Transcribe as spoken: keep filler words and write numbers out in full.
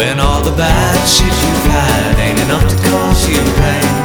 when all the bad shit you've had ain't enough to cause you pain.